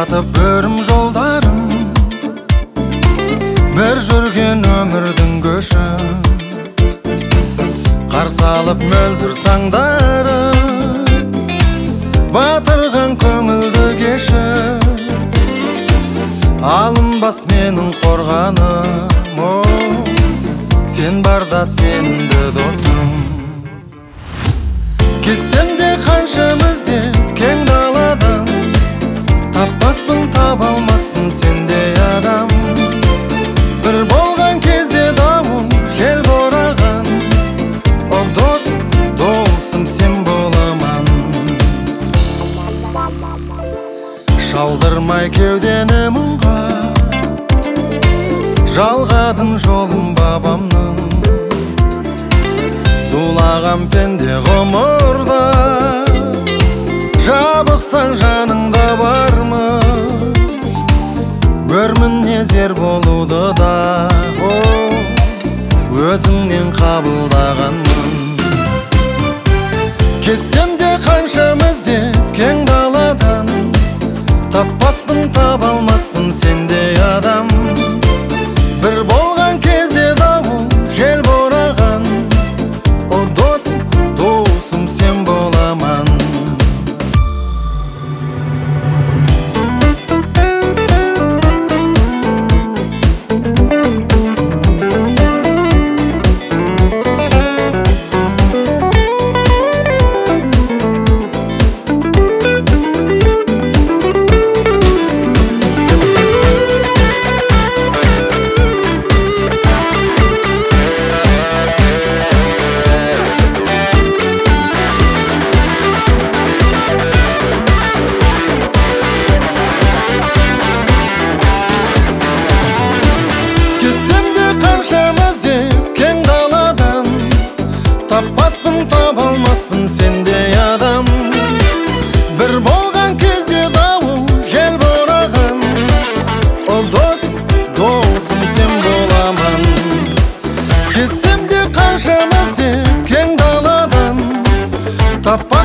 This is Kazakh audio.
жатып өрім жолдарым, бір жүрген өмірдің көшін қарсы алып мөлдір таңдары, батырған көңілді кешір. Алынбас менің қорғаным, сен барда сенімді досым. Кетсем де қаншам іздеп кең даладан, таппаспын, таба алмаспын сендей адам. Бір болған кезде дауыл жел бораған, о досым, досым сен боламан. Шалдырмай кеудені мұңға, жалғадың жолым бабамның. Сулаған пенде ғұмырда, жабықсаң жаныңда бармыз. Өрміне зер болуды да өзіңнен қабылдағанмын. Кетсем де қаншам іздеп кең даладан, таппаспын, таба алмаспын сендей адам. Бір болған кезде дауыл жел бораған, о досым, досым сен боламан. Таппаспын, таба алмаспын сендей адам. Бір болған кезде дауыл жел бораған, о досым, досым сен боламан. Кетсем де қаншам іздеп кең даладан, таппаспын,